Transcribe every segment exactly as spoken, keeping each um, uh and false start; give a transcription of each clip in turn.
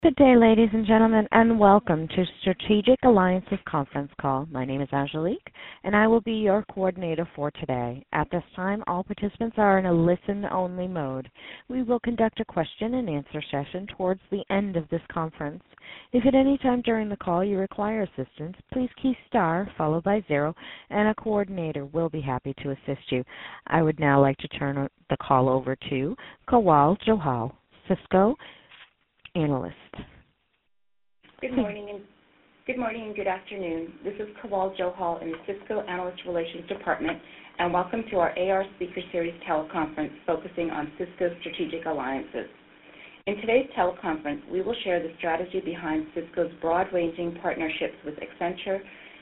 Good day, ladies and gentlemen, and welcome to Strategic Alliances conference call. My name is Angelique, and I will be your coordinator for today. At this time, all participants are in a listen-only mode. We will conduct a question-and-answer session towards the end of this conference. If at any time during the call you require assistance, please key star followed by zero, and a coordinator will be happy to assist you. I would now like to turn the call over to Kawal Johal, Cisco analyst. Good morning and good morning and good afternoon. This is Kawal Johal in the Cisco Analyst Relations Department, and welcome to our A R Speaker Series teleconference focusing on Cisco's strategic alliances. In today's teleconference, we will share the strategy behind Cisco's broad-ranging partnerships with Accenture,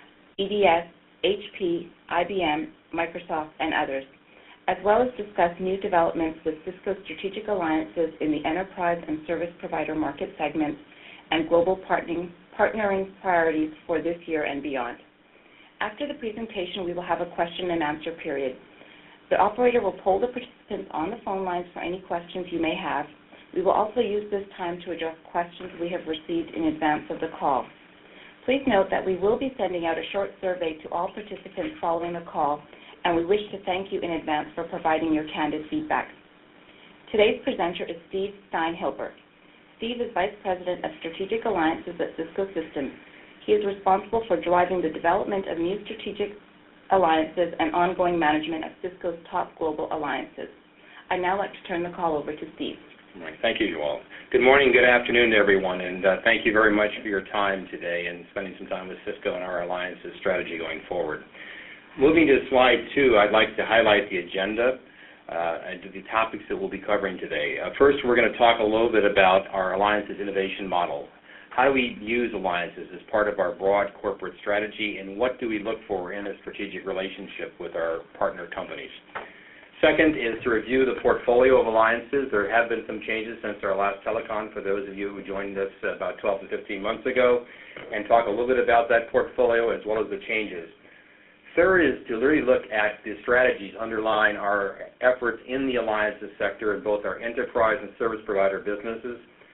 E D S, H P, I B M, Microsoft, and others, as well as discuss new developments with Cisco's strategic alliances in the enterprise and service provider market segments and global partnering, partnering priorities for this year and beyond. After the presentation, we will have a question and answer period. The operator will poll the participants on the phone lines for any questions you may have. We will also use this time to address questions we have received in advance of the call. Please note that we will be sending out a short survey to all participants following the call, and we wish to thank you in advance for providing your candid feedback. Today's presenter is Steve Steinhilber. Steve is Vice President of Strategic Alliances at Cisco Systems. He is responsible for driving the development of new strategic alliances and ongoing management of Cisco's top global alliances. I'd now like to turn the call over to Steve. All right. Thank you, Joel. Good morning, good afternoon to everyone, and uh, thank you very much for your time today and spending some time with Cisco and our alliances strategy going forward. Moving to slide two, I'd like to highlight the agenda uh, and the topics that we'll be covering today. Uh, first, we're going to talk a little bit about our alliances innovation model. How do we use alliances as part of our broad corporate strategy, and what do we look for in a strategic relationship with our partner companies? Second is to review the portfolio of alliances. There have been some changes since our last telecon for those of you who joined us about twelve to fifteen months ago, and talk a little bit about that portfolio as well as the changes. Third is to really look at the strategies underlying our efforts in the alliances sector in both our enterprise and service provider businesses.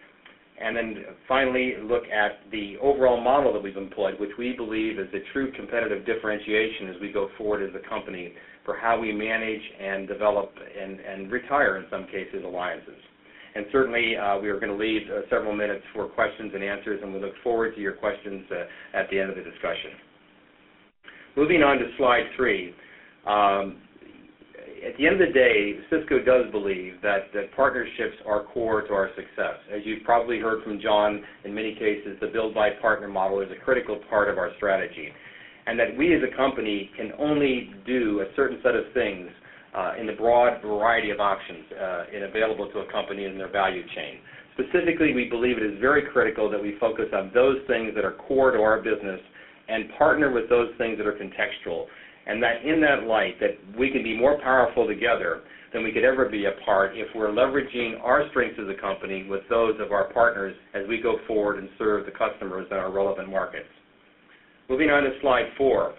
And then finally, look at the overall model that we've employed, which we believe is a true competitive differentiation as we go forward as a company for how we manage and develop and, and retire, in some cases, alliances. And certainly, uh, we are going to leave uh, several minutes for questions and answers, and we look forward to your questions uh, at the end of the discussion. Moving on to slide three, um, at the end of the day, Cisco does believe that, that partnerships are core to our success. As you've probably heard from John, in many cases, the build-by-partner model is a critical part of our strategy, and that we as a company can only do a certain set of things uh, in the broad variety of options uh, in available to a company in their value chain. Specifically, we believe it is very critical that we focus on those things that are core to our business and partner with those things that are contextual, and that in that light, that we can be more powerful together than we could ever be apart if we're leveraging our strengths as a company with those of our partners as we go forward and serve the customers in our relevant markets. Moving on to slide four.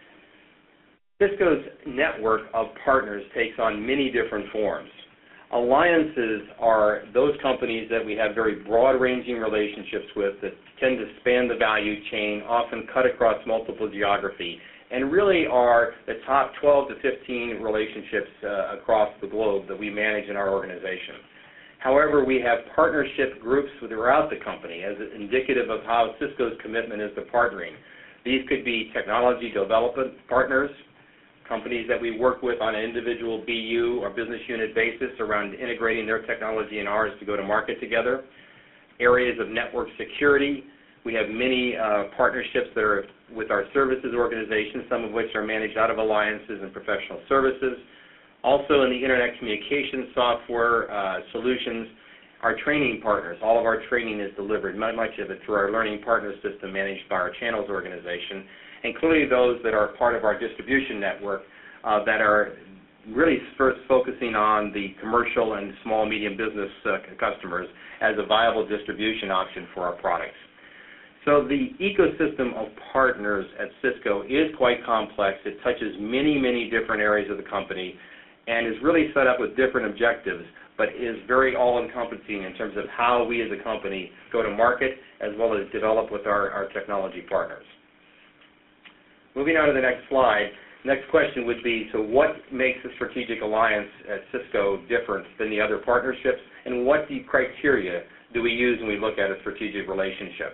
Cisco's network of partners takes on many different forms. Alliances are those companies that we have very broad-ranging relationships with that tend to span the value chain, often cut across multiple geography, and really are the top twelve to fifteen relationships uh, across the globe that we manage in our organization. However, we have partnership groups throughout the company as indicative of how Cisco's commitment is to partnering. These could be technology development partners, companies that we work with on an individual B U or business unit basis around integrating their technology and ours to go to market together. Areas of network security. We have many uh, partnerships that are with our services organization, some of which are managed out of alliances and professional services. Also in the internet communication software uh, solutions, our training partners. All of our training is delivered, much of it through our learning partner system managed by our channels organization, including those that are part of our distribution network uh, that are really first focusing on the commercial and small, medium business uh, customers as a viable distribution option for our products. So the ecosystem of partners at Cisco is quite complex. It touches many, many different areas of the company and is really set up with different objectives, but is very all-encompassing in terms of how we as a company go to market as well as develop with our, our technology partners. Moving on to the next slide, next question would be, so what makes a strategic alliance at Cisco different than the other partnerships, and what the criteria do we use when we look at a strategic relationship?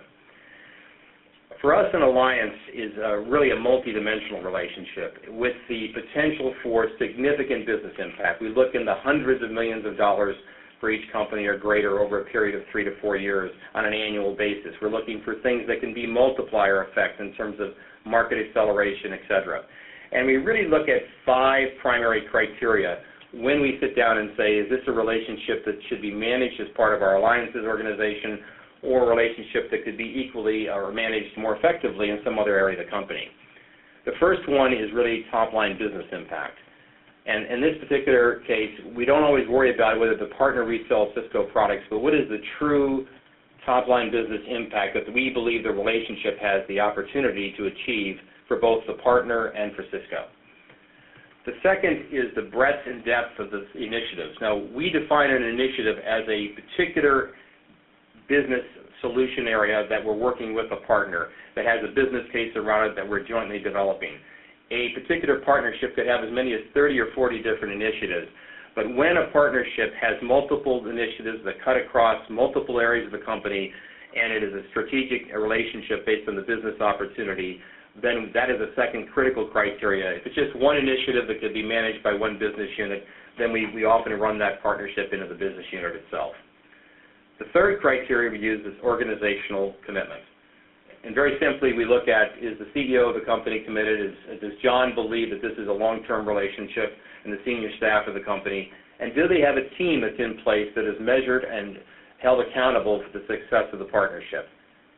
For us, an alliance is uh, really a multidimensional relationship with the potential for significant business impact. We look in the hundreds of millions of dollars for each company or greater over a period of three to four years on an annual basis. We're looking for things that can be multiplier effects in terms of market acceleration, et cetera. And we really look at five primary criteria when we sit down and say, is this a relationship that should be managed as part of our alliances organization, or a relationship that could be equally or managed more effectively in some other area of the company. The first one is really top-line business impact. And in this particular case, we don't always worry about whether the partner resells Cisco products, but what is the true top-line business impact that we believe the relationship has the opportunity to achieve for both the partner and for Cisco. The second is the breadth and depth of the initiatives. Now, we define an initiative as a particular business solution area that we're working with a partner that has a business case around it that we're jointly developing. A particular partnership could have as many as thirty or forty different initiatives, but when a partnership has multiple initiatives that cut across multiple areas of the company and it is a strategic relationship based on the business opportunity, then that is a second critical criteria. If it's just one initiative that could be managed by one business unit, then we, we often run that partnership into the business unit itself. The third criteria we use is organizational commitment. And very simply, we look at, is the C E O of the company committed? Is, does John believe that this is a long-term relationship and the senior staff of the company? And do they have a team that's in place that is measured and held accountable for the success of the partnership?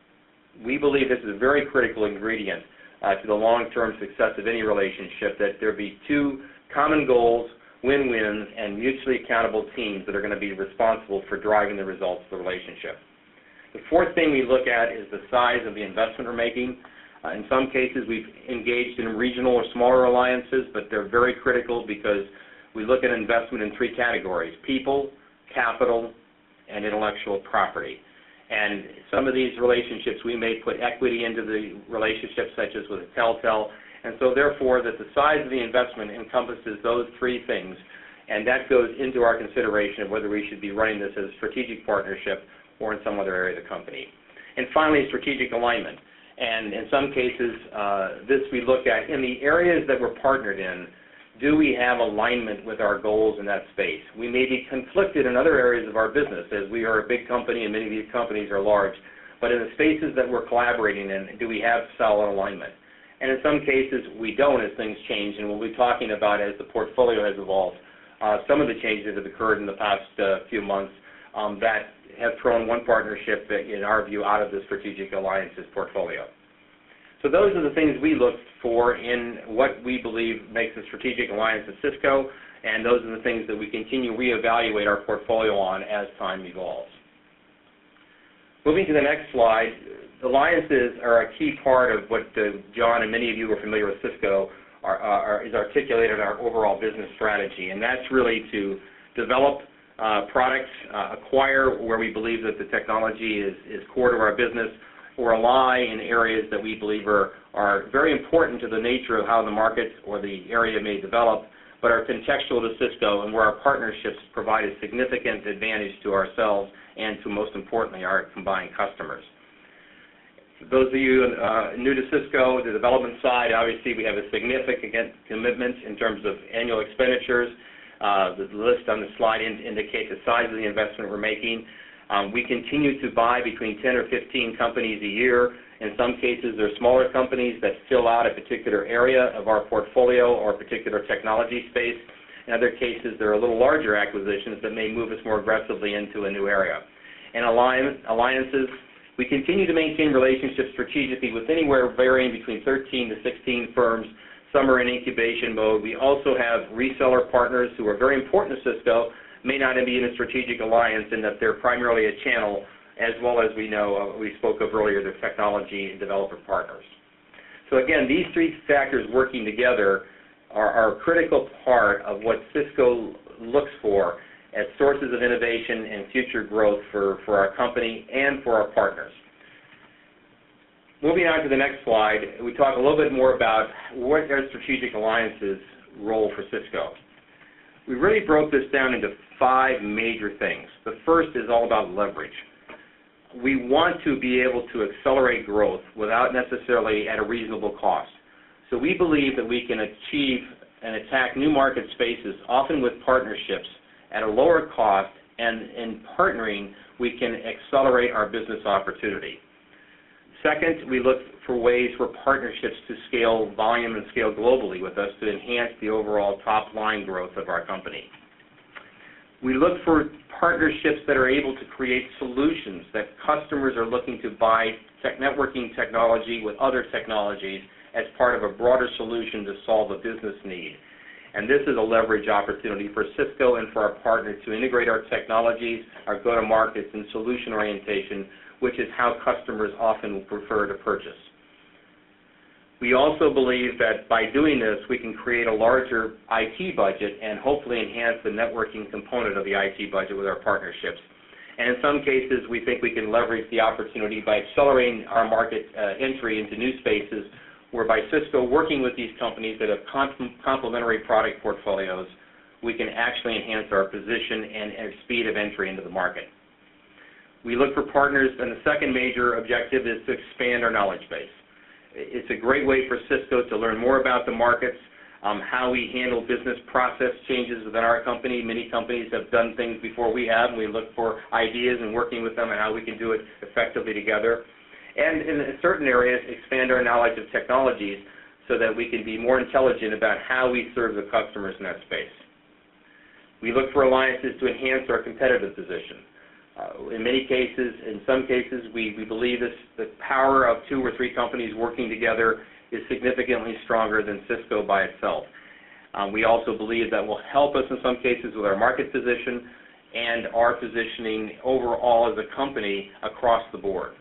We believe this is a very critical ingredient uh, to the long-term success of any relationship, that there be two common goals, win-wins, and mutually accountable teams that are going to be responsible for driving the results of the relationship. The fourth thing we look at is the size of the investment we're making. Uh, in some cases, we've engaged in regional or smaller alliances, but they're very critical because we look at investment in three categories: people, capital, and intellectual property. And some of these relationships, we may put equity into the relationship, such as with Teltel, and so therefore that the size of the investment encompasses those three things, and that goes into our consideration of whether we should be running this as a strategic partnership or in some other area of the company. And finally, strategic alignment. And in some cases, uh, this we look at in the areas that we're partnered in, do we have alignment with our goals in that space? We may be conflicted in other areas of our business, as we are a big company and many of these companies are large, but in the spaces that we're collaborating in, do we have solid alignment? And in some cases, we don't as things change, and we'll be talking about as the portfolio has evolved, uh, some of the changes that have occurred in the past uh, few months um, that have thrown one partnership, in our view, out of the strategic alliances portfolio. So those are the things we look for in what we believe makes a strategic alliance at Cisco, and those are the things that we continue to reevaluate our portfolio on as time evolves. Moving to the next slide, alliances are a key part of what uh, John and many of you who are familiar with Cisco are, are, is articulated in our overall business strategy, and that's really to develop uh, products, uh, acquire where we believe that the technology is, is core to our business, or ally in areas that we believe are, are very important to the nature of how the market or the area may develop, but are contextual to Cisco and where our partnerships provide a significant advantage to ourselves and to, most importantly, our combined customers. For those of you uh, new to Cisco, the development side, obviously we have a significant commitment in terms of annual expenditures. Uh, the list on the slide in, indicates the size of the investment we're making. Um, we continue to buy between ten or fifteen companies a year. In some cases, they're smaller companies that fill out a particular area of our portfolio or a particular technology space. In other cases, they're a little larger acquisitions that may move us more aggressively into a new area. And alliances, we continue to maintain relationships strategically with anywhere varying between thirteen to sixteen firms. Some are in incubation mode. We also have reseller partners who are very important to Cisco, may not be in a strategic alliance in that they're primarily a channel, as well as we know, uh, we spoke of earlier, the technology and developer partners. So again, these three factors working together are, are a critical part of what Cisco looks for as sources of innovation and future growth for, for our company and for our partners. Moving on to the next slide, we talk a little bit more about what are strategic alliances' role for Cisco. We really broke this down into five major things. The first is all about leverage. We want to be able to accelerate growth without necessarily at a reasonable cost. So we believe that we can achieve and attack new market spaces, often with partnerships, at a lower cost, and in partnering, we can accelerate our business opportunity. Second, we look for ways for partnerships to scale volume and scale globally with us to enhance the overall top-line growth of our company. We look for partnerships that are able to create solutions that customers are looking to buy tech networking technology with other technologies as part of a broader solution to solve a business need. And this is a leverage opportunity for Cisco and for our partner to integrate our technologies, our go-to-markets, and solution orientation, which is how customers often prefer to purchase. We also believe that by doing this, we can create a larger I T budget and hopefully enhance the networking component of the I T budget with our partnerships. And in some cases, we think we can leverage the opportunity by accelerating our market uh, entry into new spaces, whereby Cisco, working with these companies that have com- complementary product portfolios, we can actually enhance our position and, and speed of entry into the market. We look for partners, and the second major objective is to expand our knowledge base. It's a great way for Cisco to learn more about the markets, um, how we handle business process changes within our company. Many companies have done things before we have, and we look for ideas and working with them and how we can do it effectively together. And in certain areas, expand our knowledge of technologies so that we can be more intelligent about how we serve the customers in that space. We look for alliances to enhance our competitive position. Uh, in many cases, in some cases, we, we believe this, the power of two or three companies working together is significantly stronger than Cisco by itself. Um, we also believe that will help us in some cases with our market position and our positioning overall as a company across the board.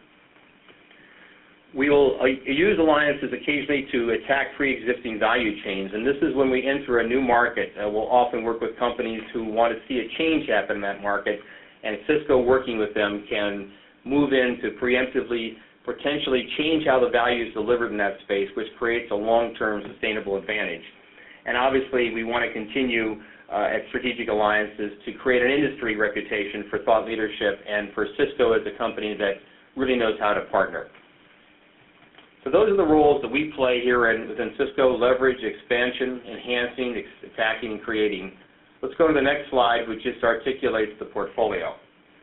We will uh, use alliances occasionally to attack pre-existing value chains, and this is when we enter a new market. Uh, we'll often work with companies who want to see a change happen in that market, and Cisco, working with them, can move in to preemptively potentially change how the value is delivered in that space, which creates a long-term sustainable advantage. And obviously, we want to continue uh, at strategic alliances to create an industry reputation for thought leadership and for Cisco as a company that really knows how to partner. So those are the roles that we play here in, within Cisco: leverage, expansion, enhancing, ex- attacking, and creating. Let's go to the next slide, which just articulates the portfolio.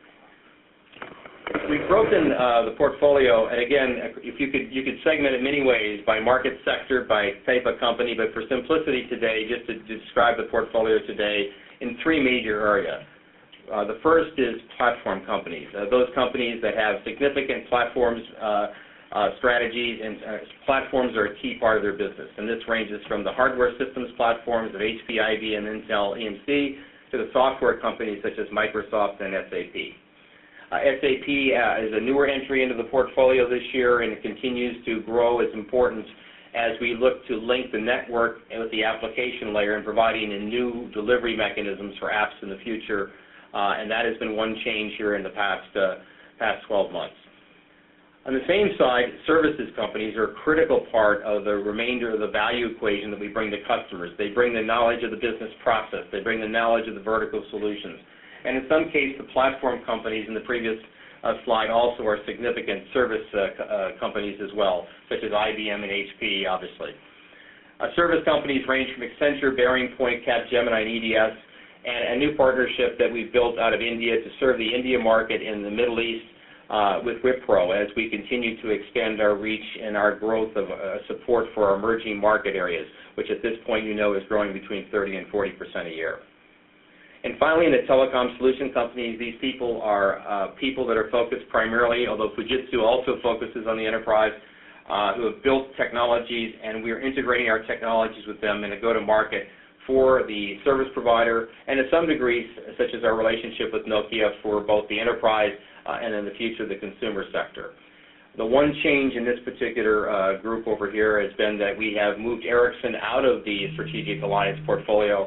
We've broken uh, the portfolio, and again, if you could, you could segment it many ways, by market sector, by type of company, but for simplicity today, just to describe the portfolio today, in three major areas. Uh, the first is platform companies, uh, those companies that have significant platforms, uh, uh, strategies, and uh, platforms are a key part of their business. And this ranges from the hardware systems platforms of H P, I B M, Intel, E M C, to the software companies such as Microsoft and S A P. Uh, S A P uh, is a newer entry into the portfolio this year, and it continues to grow its importance as we look to link the network with the application layer and providing a new delivery mechanisms for apps in the future. Uh, and that has been one change here in the past uh, past twelve months. On the same side, services companies are a critical part of the remainder of the value equation that we bring to customers. They bring the knowledge of the business process. They bring the knowledge of the vertical solutions. And in some cases, the platform companies in the previous uh, slide also are significant service uh, uh, companies as well, such as I B M and H P, obviously. Uh, service companies range from Accenture, Bearing Point, Capgemini, and E D S, and a new partnership that we've built out of India to serve the India market in the Middle East uh, with Wipro as we continue to extend our reach and our growth of uh, support for our emerging market areas, which at this point you know is growing between thirty and forty percent a year. And finally, in the telecom solution companies, these people are uh, people that are focused primarily, although Fujitsu also focuses on the enterprise, uh, who have built technologies, and we are integrating our technologies with them in a go-to-market for the service provider, and to some degree, such as our relationship with Nokia for both the enterprise uh, and in the future the consumer sector. The one change in this particular uh, group over here has been that we have moved Ericsson out of the strategic alliance portfolio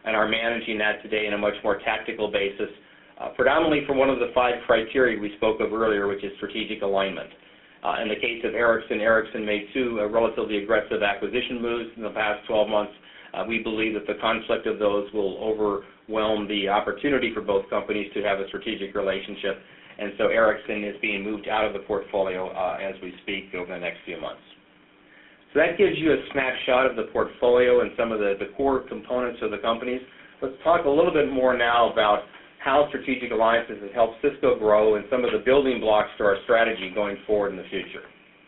and are managing that today in a much more tactical basis, uh, predominantly for one of the five criteria we spoke of earlier, which is strategic alignment. Uh, in the case of Ericsson, Ericsson made two uh, relatively aggressive acquisition moves in the past twelve months. Uh, we believe that the conflict of those will overwhelm the opportunity for both companies to have a strategic relationship, and so Ericsson is being moved out of the portfolio uh, as we speak over the next few months. So that gives you a snapshot of the portfolio and some of the, the core components of the companies. Let's talk a little bit more now about how strategic alliances have helped Cisco grow and some of the building blocks to our strategy going forward in the future.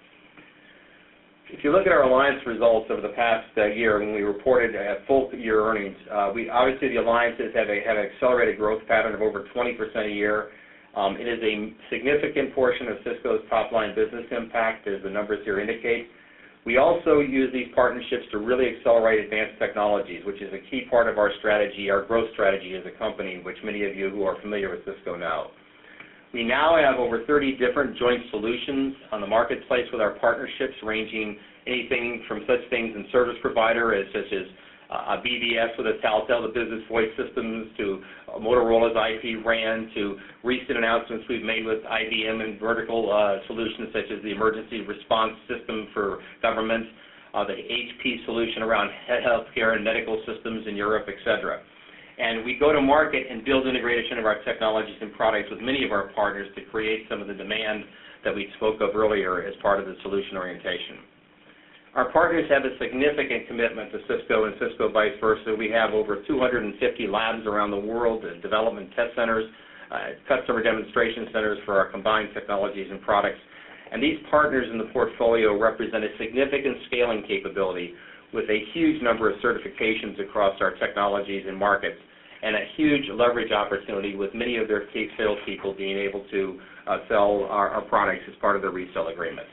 If you look at our alliance results over the past uh, year, when we reported uh, full year earnings, uh, we obviously the alliances have, a, have an accelerated growth pattern of over twenty percent a year. Um, it is a significant portion of Cisco's top-line business impact, as the numbers here indicate. We also use these partnerships to really accelerate advanced technologies, which is a key part of our strategy, our growth strategy as a company, which many of you who are familiar with Cisco know. We now have over thirty different joint solutions on the marketplace with our partnerships, ranging anything from such things in service provider as such as uh, a B B S with a Taltel, the business voice systems, to uh, Motorola's I P RAN, to recent announcements we've made with I B M and vertical uh, solutions such as the emergency response system for government, uh, the H P solution around healthcare and medical systems in Europe, et cetera. And we go to market and build integration of our technologies and products with many of our partners to create some of the demand that we spoke of earlier as part of the solution orientation. Our partners have a significant commitment to Cisco and Cisco vice versa. We have over two hundred fifty labs around the world and development test centers, uh, customer demonstration centers for our combined technologies and products. And these partners in the portfolio represent a significant scaling capability with a huge number of certifications across our technologies and markets, and a huge leverage opportunity with many of their key salespeople being able to uh, sell our, our products as part of the resale agreement.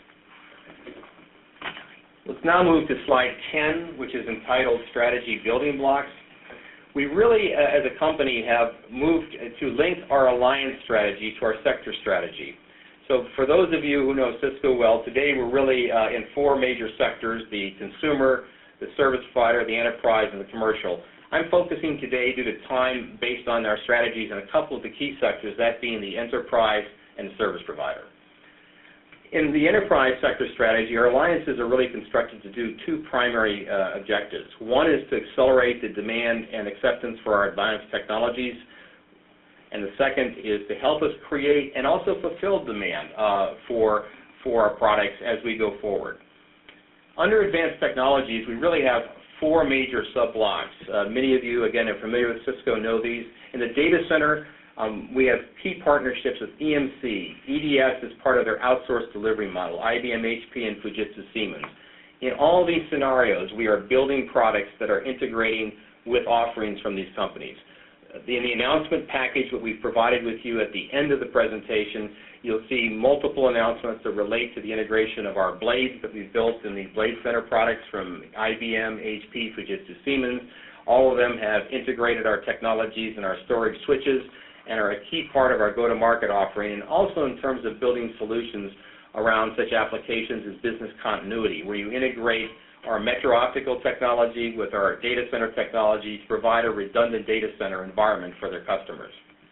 Let's now move to slide ten, which is entitled Strategy Building Blocks. We really, uh, as a company, have moved to link our alliance strategy to our sector strategy. So for those of you who know Cisco well, today we're really uh, in four major sectors: the consumer, the service provider, the enterprise, and the commercial. I'm focusing today, due to time, based on our strategies in a couple of the key sectors, that being the enterprise and the service provider. In the enterprise sector strategy, our alliances are really constructed to do two primary uh, objectives. One is to accelerate the demand and acceptance for our advanced technologies, and the second is to help us create and also fulfill demand uh, for, for our products as we go forward. Under advanced technologies, we really have four major sub-blocks. Uh, many of you, again, are familiar with Cisco, know these. In the data center, um, we have key partnerships with E M C. E D S is part of their outsourced delivery model, I B M, H P, and Fujitsu Siemens. In all these scenarios, we are building products that are integrating with offerings from these companies. In the announcement package that we've provided with you at the end of the presentation, you'll see multiple announcements that relate to the integration of our blades that we've built in the Blade Center products from I B M, H P, Fujitsu, Siemens. All of them have integrated our technologies and our storage switches and are a key part of our go-to-market offering, and also in terms of building solutions around such applications as business continuity, where you integrate our metro optical technology with our data center technology to provide a redundant data center environment for their customers.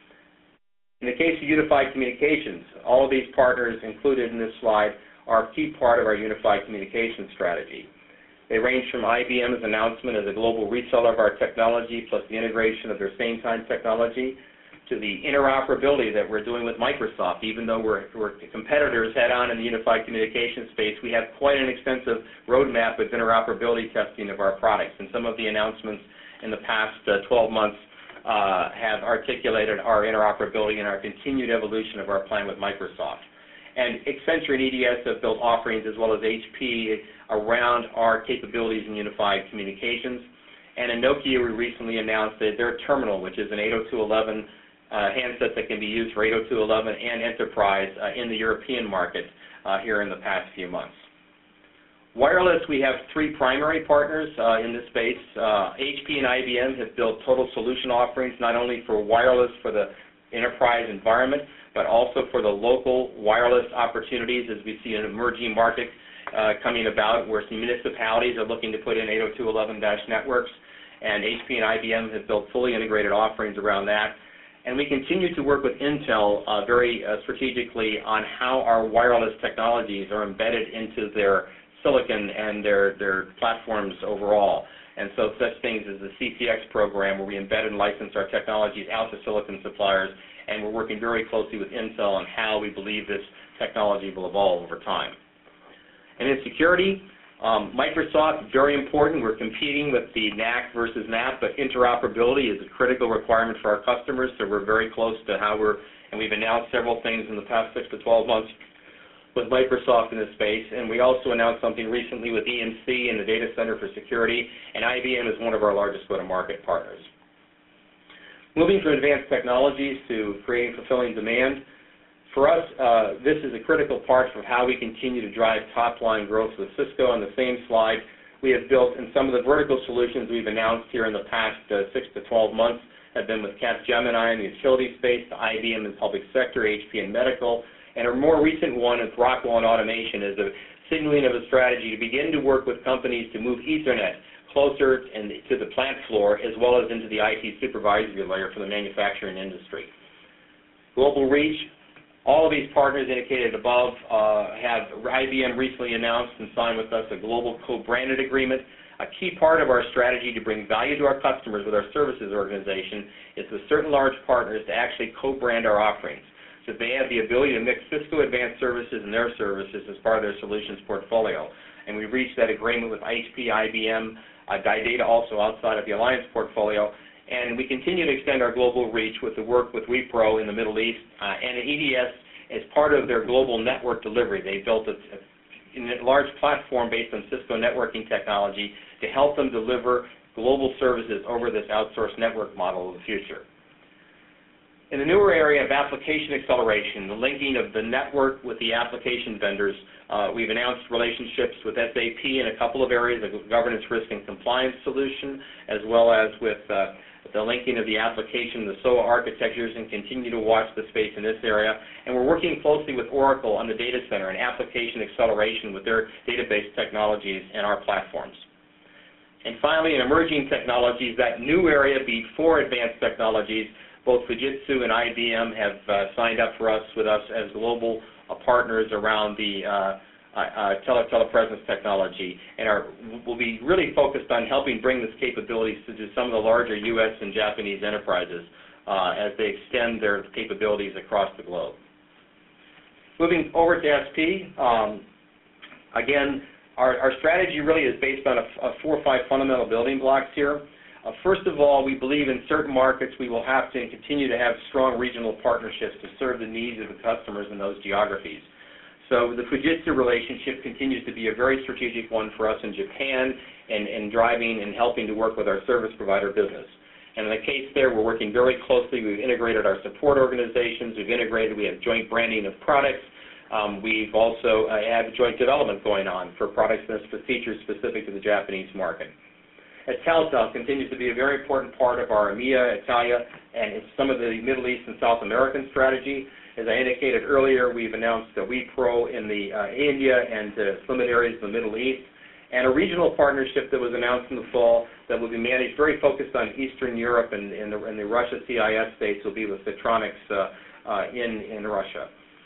In the case of unified communications, all of these partners included in this slide are a key part of our unified communications strategy. They range from I B M's announcement as a global reseller of our technology, plus the integration of their same-time technology, to the interoperability that we're doing with Microsoft. Even though we're, we're competitors head-on in the unified communications space, we have quite an extensive roadmap of interoperability testing of our products, and some of the announcements in the past uh, twelve months uh, have articulated our interoperability and our continued evolution of our plan with Microsoft. And Accenture and E D S have built offerings, as well as H P, around our capabilities in unified communications. And in Nokia, we recently announced that their terminal, which is an eight oh two dot eleven Uh, handset that can be used for eight oh two dot eleven and enterprise uh, in the European market uh, here in the past few months. Wireless, we have three primary partners uh, in this space. Uh, H P and I B M have built total solution offerings, not only for wireless for the enterprise environment, but also for the local wireless opportunities, as we see an emerging market uh, coming about where some municipalities are looking to put in eight oh two dot eleven dash networks. and H P and I B M have built fully integrated offerings around that. And we continue to work with Intel uh, very uh, strategically on how our wireless technologies are embedded into their silicon and their, their platforms overall. And so such things as the C C X program, where we embed and license our technologies out to silicon suppliers, and we're working very closely with Intel on how we believe this technology will evolve over time. And in security, um, Microsoft, very important. We're competing with the N A C versus N A P, but interoperability is a critical requirement for our customers, so we're very close to how we're, and we've announced several things in the past six to twelve months with Microsoft in this space, and we also announced something recently with E M C and the Data Center for Security, and I B M is one of our largest go-to-market partners. Moving from advanced technologies to creating fulfilling demand, for us, uh, this is a critical part of how we continue to drive top-line growth with Cisco. On the same slide, we have built, and some of the vertical solutions we've announced here in the past uh, six to twelve months have been with Capgemini in the utility space, I B M in public sector, H P in medical, and a more recent one is Rockwell in automation is a signaling of a strategy to begin to work with companies to move Ethernet closer and to the plant floor, as well as into the I T supervisory layer for the manufacturing industry. Global reach. All of these partners indicated above uh, have I B M recently announced and signed with us a global co-branded agreement. A key part of our strategy to bring value to our customers with our services organization is with certain large partners to actually co-brand our offerings, so they have the ability to mix Cisco Advanced Services and their services as part of their solutions portfolio. And we've reached that agreement with H P, I B M, uh, Didata also outside of the Alliance portfolio. And we continue to extend our global reach with the work with Wipro in the Middle East uh, and E D S as part of their global network delivery. They built a, a large platform based on Cisco networking technology to help them deliver global services over this outsourced network model of the future. In the newer area of application acceleration, the linking of the network with the application vendors, uh, we've announced relationships with S A P in a couple of areas, a governance, risk, and compliance solution, as well as with uh, the linking of the application, the S O A architectures, and continue to watch the space in this area. And we're working closely with Oracle on the data center and application acceleration with their database technologies and our platforms. And finally, in emerging technologies, that new area before advanced technologies, both Fujitsu and I B M have uh, signed up for us with us as global uh, partners around the uh, uh, uh, tele telepresence technology, and are will be really focused on helping bring this capabilities to some of the larger U S and Japanese enterprises uh, as they extend their capabilities across the globe. Moving over to S P, um, again, our, our strategy really is based on a, a four or five fundamental building blocks here. Uh, first of all, we believe in certain markets we will have to continue to have strong regional partnerships to serve the needs of the customers in those geographies. So the Fujitsu relationship continues to be a very strategic one for us in Japan and, and driving and helping to work with our service provider business. And in the case there, we're working very closely. We've integrated our support organizations. We've integrated, we have joint branding of products. Um, we've also uh, had joint development going on for products and features specific to the Japanese market. Italtel continues to be a very important part of our EMEA, Italia, and some of the Middle East and South American strategy. As I indicated earlier, we've announced a Wipro in the uh, India and uh, Slimit areas of the Middle East, and a regional partnership that was announced in the fall that will be managed, very focused on Eastern Europe and, and, the, and the Russia C I S states, will be with Citronics uh, uh, in, in Russia.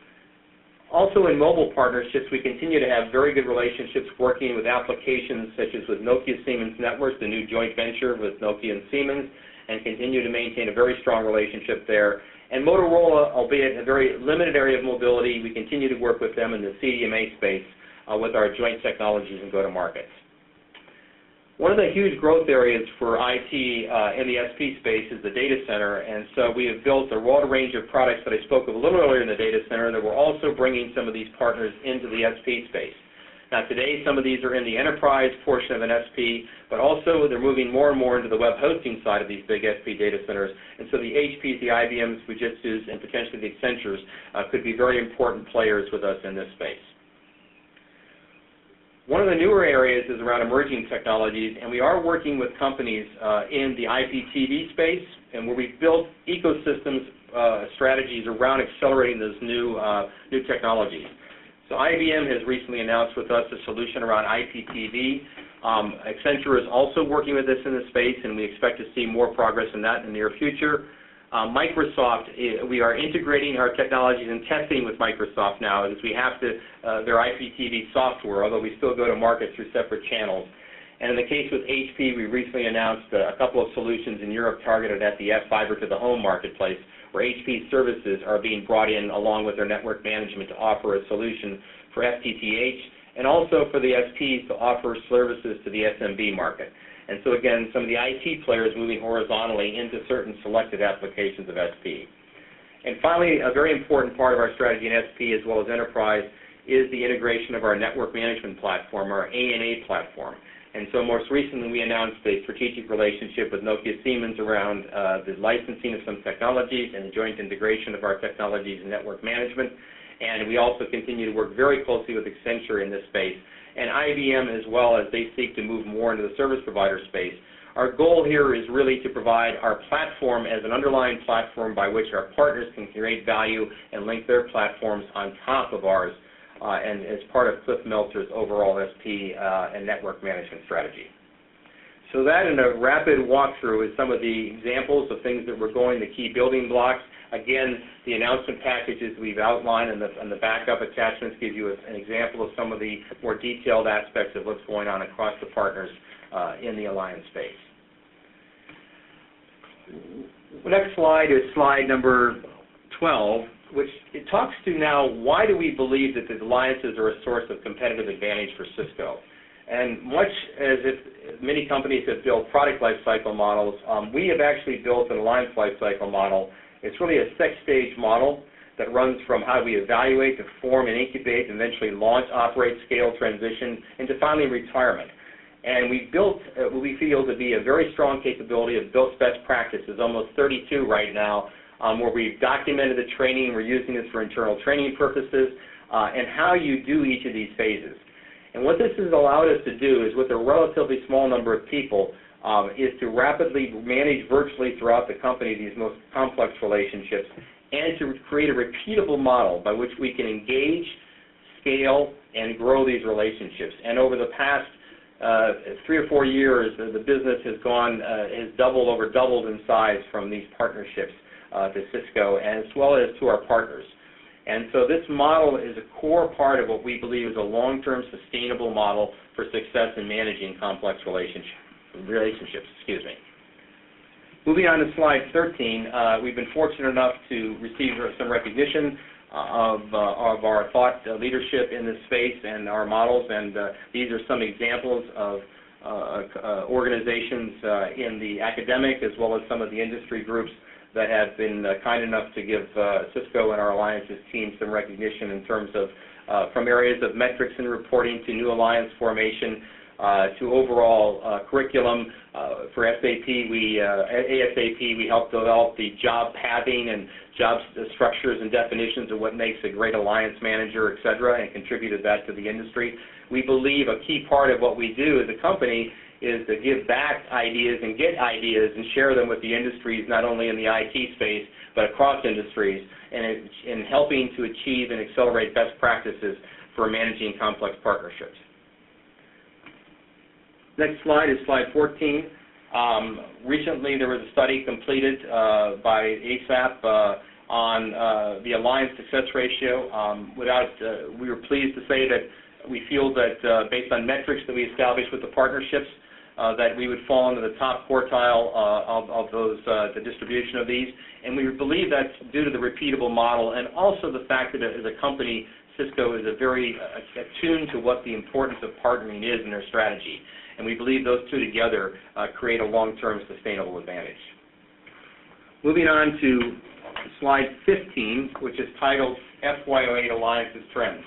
Also in mobile partnerships, we continue to have very good relationships working with applications such as with Nokia Siemens Networks, the new joint venture with Nokia and Siemens, and continue to maintain a very strong relationship there. And Motorola, albeit a very limited area of mobility, we continue to work with them in the C D M A space uh, with our joint technologies and go-to-markets. One of the huge growth areas for I T uh, in the S P space is the data center, and so we have built a broad range of products that I spoke of a little earlier in the data center that we're also bringing some of these partners into the S P space. Now today, some of these are in the enterprise portion of an S P, but also they're moving more and more into the web hosting side of these big S P data centers, and so the H Ps, the I B Ms, Fujitsus, and potentially the Accentures uh, could be very important players with us in this space. One of the newer areas is around emerging technologies, and we are working with companies uh, in the I P T V space, and where we've built ecosystems uh, strategies around accelerating those new, uh, new technologies. So I B M has recently announced with us a solution around I P T V. Um, Accenture is also working with us in this space, and we expect to see more progress in that in the near future. Uh, Microsoft, we are integrating our technologies and testing with Microsoft now as we have to, uh, their I P T V software, although we still go to market through separate channels. And in the case with H P, we recently announced a couple of solutions in Europe targeted at the F-Fiber to the home marketplace, where H P services are being brought in along with their network management to offer a solution for F T T H, and also for the S Ps to offer services to the S M B market. And so again, some of the I T players moving horizontally into certain selected applications of S P. And finally, a very important part of our strategy in S P as well as enterprise is the integration of our network management platform, our A N A platform. And so most recently we announced a strategic relationship with Nokia Siemens around uh, the licensing of some technologies and the joint integration of our technologies in network management. And we also continue to work very closely with Accenture in this space, and I B M as well, as they seek to move more into the service provider space. Our goal here is really to provide our platform as an underlying platform by which our partners can create value and link their platforms on top of ours, uh, and as part of Cliff Meltzer's overall S P uh, and network management strategy. So that, in a rapid walkthrough, is some of the examples of things that we're going, the key building blocks. Again, the announcement packages we've outlined and the, and the backup attachments give you a, an example of some of the more detailed aspects of what's going on across the partners uh, in the alliance space. The next slide is slide number twelve, which it talks to now why do we believe that the alliances are a source of competitive advantage for Cisco. And much as if many companies have built product lifecycle models, um, we have actually built an alliance lifecycle model. It's really a six-stage model that runs from how we evaluate, to form and incubate, and eventually launch, operate, scale, transition, into finally retirement. And we've built uh, what we feel to be a very strong capability of built best practices, almost thirty-two right now, um, where we've documented the training. We're using this for internal training purposes, uh, and how you do each of these phases. And what this has allowed us to do is, with a relatively small number of people, um, is to rapidly manage virtually throughout the company these most complex relationships, and to create a repeatable model by which we can engage, scale, and grow these relationships. And over the past uh, three or four years, uh, the business has gone, uh, has doubled, over doubled in size from these partnerships uh, to Cisco, as well as to our partners. And so this model is a core part of what we believe is a long-term sustainable model for success in managing complex relationships. relationships, excuse me. Moving on to slide thirteen, uh, we've been fortunate enough to receive some recognition uh, of, uh, of our thought uh, leadership in this space and our models, and uh, these are some examples of uh, uh, organizations uh, in the academic as well as some of the industry groups that have been uh, kind enough to give uh, Cisco and our alliances team some recognition in terms of uh, from areas of metrics and reporting to new alliance formation, Uh, to overall uh, curriculum. Uh, for S A P, we, uh, A S A P, we helped develop the job pathing and job structures and definitions of what makes a great alliance manager, et cetera, and contributed that to the industry. We believe a key part of what we do as a company is to give back ideas and get ideas and share them with the industries, not only in the I T space, but across industries, and in helping to achieve and accelerate best practices for managing complex partnerships. Next slide is slide fourteen. Um, recently, there was a study completed uh, by A S A P uh, on uh, the alliance success ratio. Um, without, uh, we were pleased to say that we feel that uh, based on metrics that we established with the partnerships, uh, that we would fall into the top quartile uh, of, of those, uh, the distribution of these. And we believe that's due to the repeatable model, and also the fact that as a company, Cisco is a very uh, attuned to what the importance of partnering is in their strategy. And we believe those two together uh, create a long-term sustainable advantage. Moving on to slide fifteen, which is titled F Y oh eight Alliances Trends.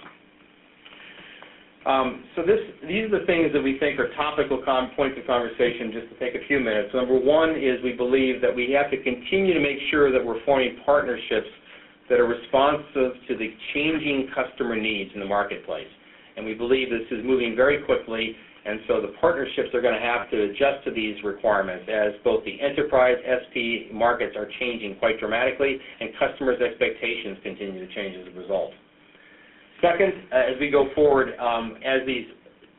Um, so this, these are the things that we think are topical points of conversation, just to take a few minutes. Number one is we believe that we have to continue to make sure that we're forming partnerships that are responsive to the changing customer needs in the marketplace. And we believe this is moving very quickly, and so the partnerships are going to have to adjust to these requirements as both the enterprise S P markets are changing quite dramatically and customers' expectations continue to change as a result. Second, uh, as we go forward, um, as these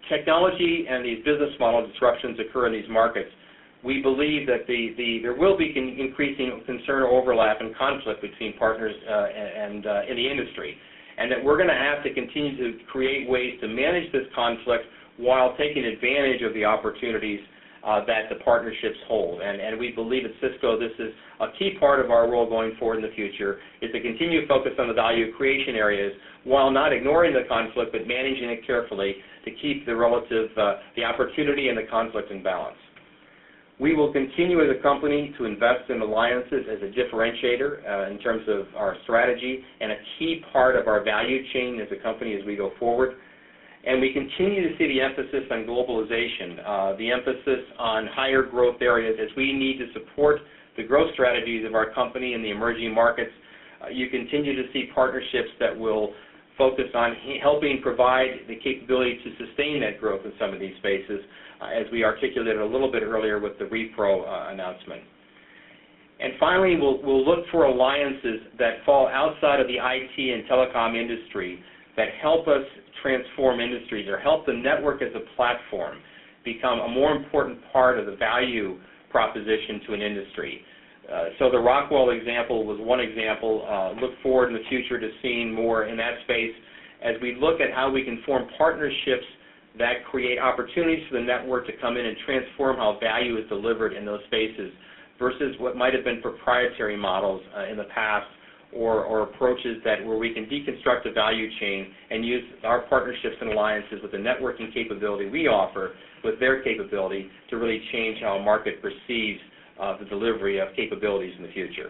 technology and these business model disruptions occur in these markets, we believe that the, the there will be con- increasing concern, overlap, and conflict between partners uh, and uh, in the industry, and that we're going to have to continue to create ways to manage this conflict while taking advantage of the opportunities uh, that the partnerships hold. And, and we believe at Cisco this is a key part of our role going forward in the future, is to continue to focus on the value creation areas while not ignoring the conflict but managing it carefully to keep the relative, uh, the opportunity and the conflict in balance. We will continue as a company to invest in alliances as a differentiator uh, in terms of our strategy and a key part of our value chain as a company as we go forward. And we continue to see the emphasis on globalization, uh, the emphasis on higher growth areas as we need to support the growth strategies of our company in the emerging markets. Uh, you continue to see partnerships that will focus on helping provide the capability to sustain that growth in some of these spaces, uh, as we articulated a little bit earlier with the repro uh, announcement. And finally, we'll, we'll look for alliances that fall outside of the I T and telecom industry that help us transform industries or help the network as a platform become a more important part of the value proposition to an industry. Uh, so the Rockwell example was one example. Uh, look forward in the future to seeing more in that space as we look at how we can form partnerships that create opportunities for the network to come in and transform how value is delivered in those spaces versus what might have been proprietary models uh, in the past or, or approaches that where we can deconstruct the value chain and use our partnerships and alliances with the networking capability we offer with their capability to really change how a market perceives Uh, the delivery of capabilities in the future.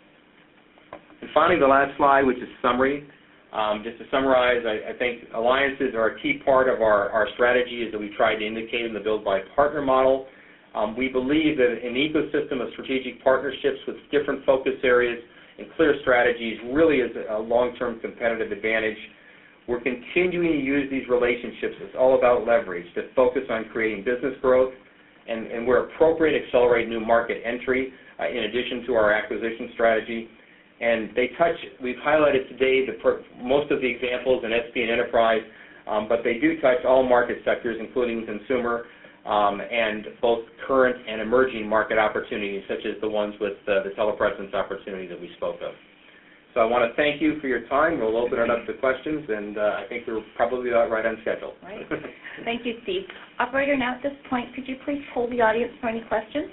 And finally, the last slide, which is summary. Um, just to summarize, I, I think alliances are a key part of our, our strategy, as that we tried to indicate in the build by partner model. Um, we believe that an ecosystem of strategic partnerships with different focus areas and clear strategies really is a long-term competitive advantage. We're continuing to use these relationships. It's all about leverage to focus on creating business growth, And, and where appropriate, accelerate new market entry uh, in addition to our acquisition strategy. And they touch, we've highlighted today the per, most of the examples in S P and enterprise, um, but they do touch all market sectors, including consumer um, and both current and emerging market opportunities, such as the ones with uh, the telepresence opportunity that we spoke of. So I want to thank you for your time. We'll open it up to questions, and uh, I think we're probably right on schedule. Right. Thank you, Steve. Operator, now at this point, could you please poll the audience for any questions?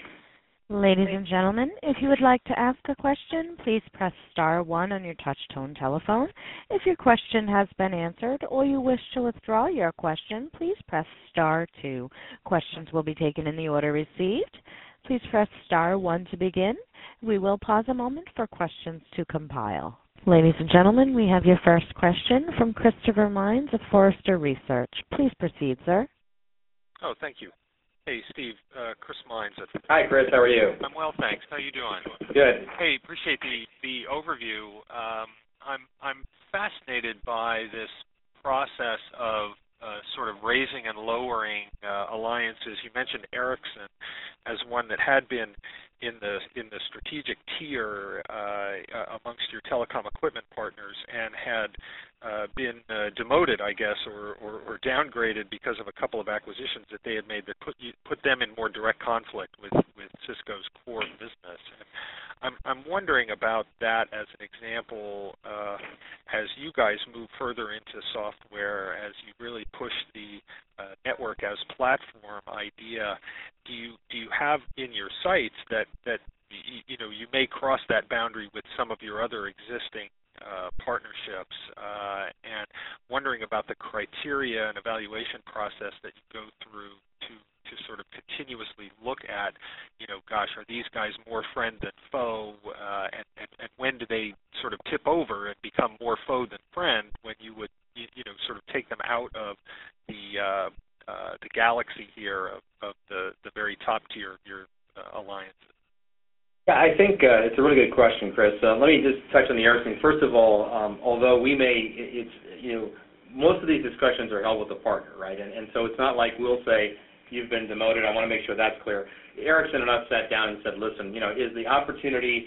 Ladies and gentlemen, if you would like to ask a question, please press star one on your touch-tone telephone. If your question has been answered or you wish to withdraw your question, please press star two. Questions will be taken in the order received. Please press star one to begin. We will pause a moment for questions to compile. Ladies and gentlemen, we have your first question from Christopher Mines of Forrester Research. Please proceed, sir. Oh, thank you. Hey, Steve, uh, Chris Mines. At Hi, Chris. How are you? I'm well, thanks. How you doing? Good. Hey, appreciate the, the overview. Um, I'm, I'm fascinated by this process of uh, sort of raising and lowering uh, alliances. You mentioned Ericsson as one that had been in the in the strategic tier uh, amongst your telecom equipment partners and had uh, been uh, demoted, I guess, or, or, or downgraded because of a couple of acquisitions that they had made that put you, put them in more direct conflict with, with Cisco's core business. And I'm I'm wondering about that as an example uh, as you guys move further into software, as you really push the uh, network as platform idea. Do you do you have in your sights that that you, you know you may cross that boundary with some of your other existing uh, partnerships, uh, and wondering about the criteria and evaluation process that you go through to to sort of continuously look at, you know, gosh, are these guys more friend than foe, uh, and, and and when do they sort of tip over and become more foe than friend when you would you, you know sort of take them out of the uh, Uh, the galaxy here of, of the, the very top tier of your uh, alliances? Yeah, I think uh, it's a really good question, Chris. Uh, let me just touch on the Ericsson. First of all, um, although we may, it's, you know, most of these discussions are held with a partner, right? And, and so it's not like we'll say, you've been demoted. I want to make sure that's clear. Ericsson and us sat down and said, listen, you know, is the opportunity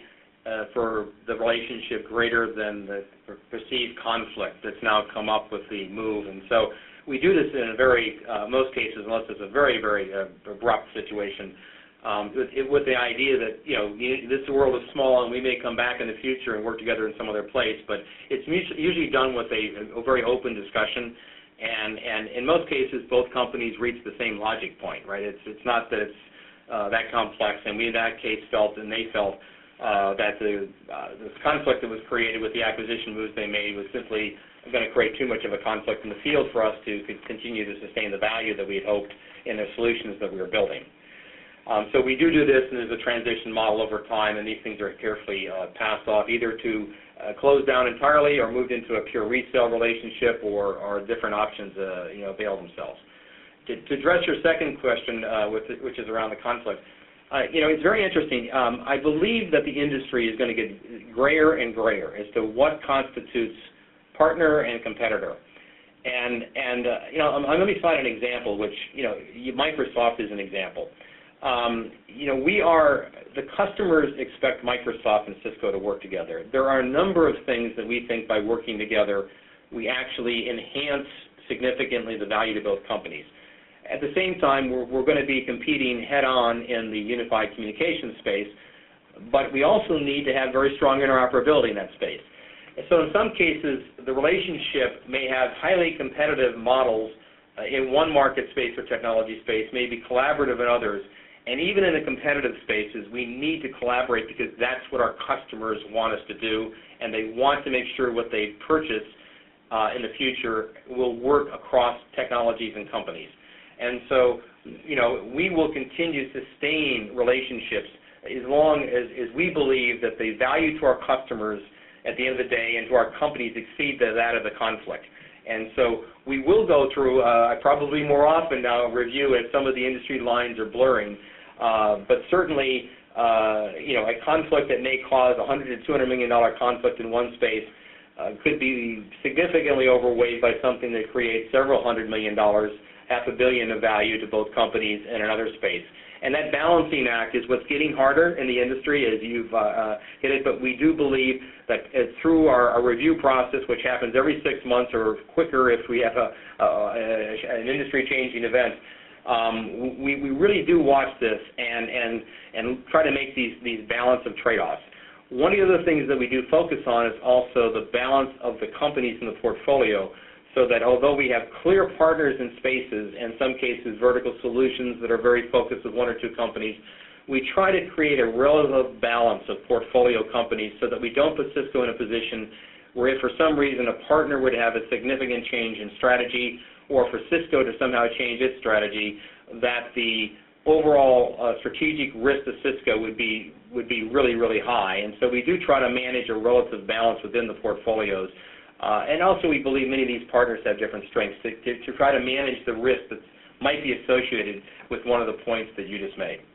uh, for the relationship greater than the perceived conflict that's now come up with the move. And so we do this in a very, uh, most cases, unless it's a very, very uh, abrupt situation, um, with, with the idea that, you know, this world is small and we may come back in the future and work together in some other place, but it's usually done with a, a very open discussion. And, and in most cases, both companies reach the same logic point, right? It's, it's not that it's uh, that complex, and we in that case felt, and they felt, Uh, that the uh, this conflict that was created with the acquisition moves they made was simply going to create too much of a conflict in the field for us to continue to sustain the value that we had hoped in the solutions that we were building. Um, so we do do this, and there's a transition model over time, and these things are carefully uh, passed off either to uh, close down entirely or moved into a pure resale relationship, or, or different options uh, you know, avail themselves. To, to address your second question, uh, with, which is around the conflict, Uh, you know, it's very interesting. Um, I believe that the industry is going to get grayer and grayer as to what constitutes partner and competitor. And, and uh, you know, I'm, I'm going to cite an example, which, you know, Microsoft is an example. Um, you know, we are, the customers expect Microsoft and Cisco to work together. There are a number of things that we think by working together, we actually enhance significantly the value to both companies. At the same time, we're, we're going to be competing head-on in the unified communication space, but we also need to have very strong interoperability in that space. And so in some cases, the relationship may have highly competitive models uh, in one market space or technology space, may be collaborative in others, and even in the competitive spaces, we need to collaborate because that's what our customers want us to do, and they want to make sure what they purchase uh, in the future will work across technologies and companies. And so, you know, we will continue to sustain relationships as long as, as we believe that the value to our customers at the end of the day and to our companies exceed that of the conflict. And so we will go through, uh, probably more often now, a review as some of the industry lines are blurring. Uh, but certainly, uh, you know, a conflict that may cause a one hundred to two hundred million dollars conflict in one space uh, could be significantly overweighed by something that creates several hundred million dollars, half a billion of value to both companies in another space. And that balancing act is what's getting harder in the industry, as you've uh, uh, hit it, but we do believe that uh, through our, our review process, which happens every six months or quicker if we have a, a, a, an industry-changing event, um, we, we really do watch this and, and, and try to make these, these balance of trade-offs. One of the other things that we do focus on is also the balance of the companies in the portfolio, so that although we have clear partners in spaces, and in some cases vertical solutions that are very focused with one or two companies, we try to create a relative balance of portfolio companies so that we don't put Cisco in a position where if for some reason a partner would have a significant change in strategy, or for Cisco to somehow change its strategy, that the overall uh, strategic risk to Cisco would be would be really, really high. And so we do try to manage a relative balance within the portfolios. Uh, and also we believe many of these partners have different strengths to, to, to try to manage the risk that might be associated with one of the points that you just made.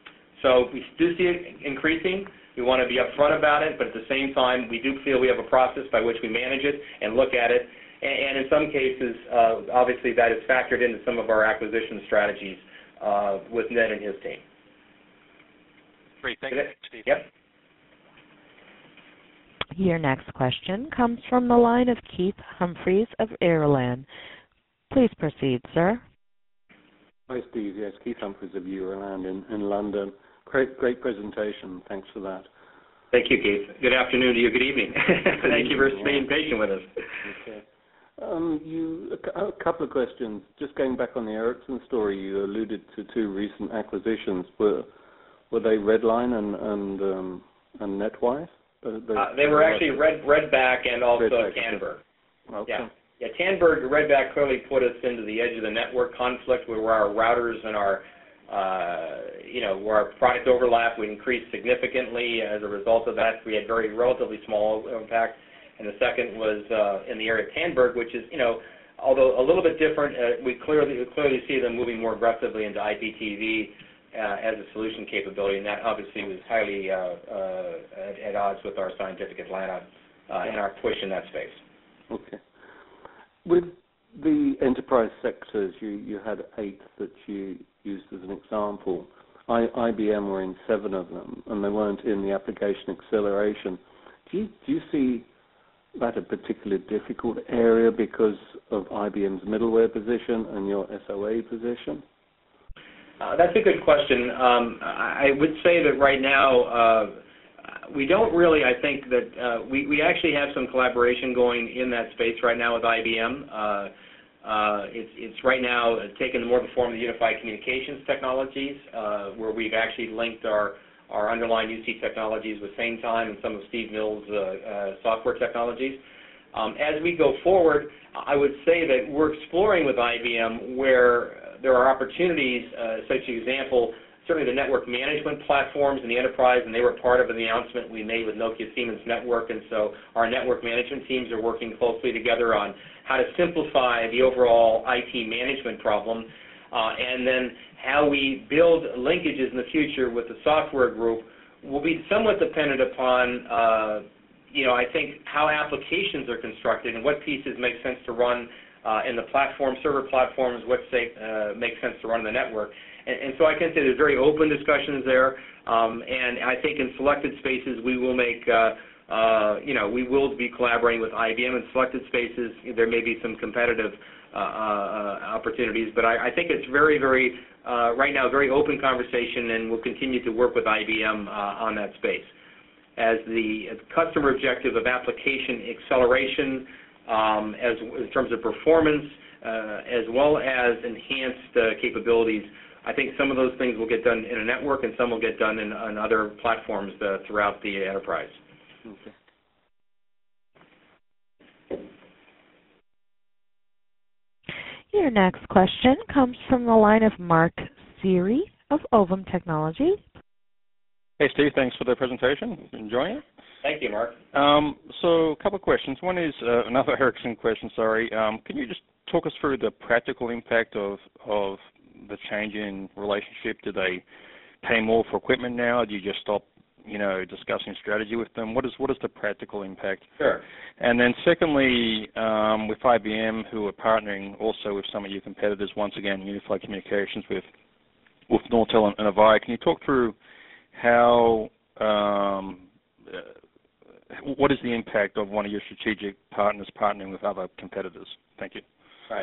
So we do see it increasing. We want to be upfront about it, but at the same time, we do feel we have a process by which we manage it and look at it. And, and in some cases, uh, obviously, that is factored into some of our acquisition strategies uh, with Ned and his team. Great. Thank you, Steve. Yep. Your next question comes from the line of Keith Humphreys of Ireland. Please proceed, sir. Hi, Steve. Yes, Keith Humphreys of Ireland in, in London. Great, great presentation. Thanks for that. Thank you, Keith. Good afternoon to you. Good evening. Good Thank evening, you for yeah. being patient with us. Okay. Um, you a, a couple of questions. Just going back on the Ericsson story, you alluded to two recent acquisitions. Were were they Redline and and um, and NetWise? The, the, uh, they were actually Red Redback and also Redback. Tandberg. Okay. Yeah. Yeah, Tandberg, Redback clearly put us into the edge of the network conflict where our routers and our, uh, you know, where our product overlap would increase significantly. As a result of that, we had very relatively small impact. And the second was uh, in the area of Tandberg, which is, you know, although a little bit different, uh, we clearly we clearly see them moving more aggressively into I P T V uh, as a solution capability, and that obviously was highly uh, uh, at, at odds with our Scientific Atlanta uh, and our push in that space. Okay. With the enterprise sectors, you, you had eight that you used as an example. I, IBM were in seven of them, and they weren't in the application acceleration. Do you, do you see that a particularly difficult area because of I B M's middleware position and your S O A position? Uh, that's a good question. Um, I would say that right now uh, we don't really, I think that uh, we, we actually have some collaboration going in that space right now with I B M. Uh, uh, it's, it's right now taken more the form of the unified communications technologies, uh, where we've actually linked our our underlying U C technologies with SameTime and some of Steve Mills' uh, uh, software technologies. Um, as we go forward, I would say that we're exploring with I B M where there are opportunities, uh, such as example, certainly the network management platforms in the enterprise, and they were part of the announcement we made with Nokia Siemens Network, and so our network management teams are working closely together on how to simplify the overall I T management problem. Uh, and then how we build linkages in the future with the software group will be somewhat dependent upon, uh, you know, I think how applications are constructed and what pieces make sense to run uh, in the platform, server platforms, what say, uh, make sense to run in the network. And, and so I can say there's very open discussions there, um, and I think in selected spaces we will make, uh, uh, you know, we will be collaborating with I B M. In selected spaces there may be some competitive Uh, uh, opportunities, but I, I think it's very, very, uh, right now, very open conversation, and we'll continue to work with I B M uh, on that space. As the customer objective of application acceleration, um, as in terms of performance, uh, as well as enhanced uh, capabilities, I think some of those things will get done in a network, and some will get done in, on other platforms uh, throughout the enterprise. Okay. Your next question comes from the line of Mark Seary of Ovum Technology. Hey, Steve. Thanks for the presentation. Enjoying it? Thank you, Mark. Um, so a couple of questions. One is uh, another Ericsson question, sorry. Um, can you just talk us through the practical impact of, of the change in relationship? Do they pay more for equipment now? Do you just stop, you know, discussing strategy with them? What is what is the practical impact? Sure. And then secondly, um, with I B M, who are partnering also with some of your competitors, once again, Unified Communications with with Nortel and, and Avaya, can you talk through how, um, uh, what is the impact of one of your strategic partners partnering with other competitors? Thank you. Right.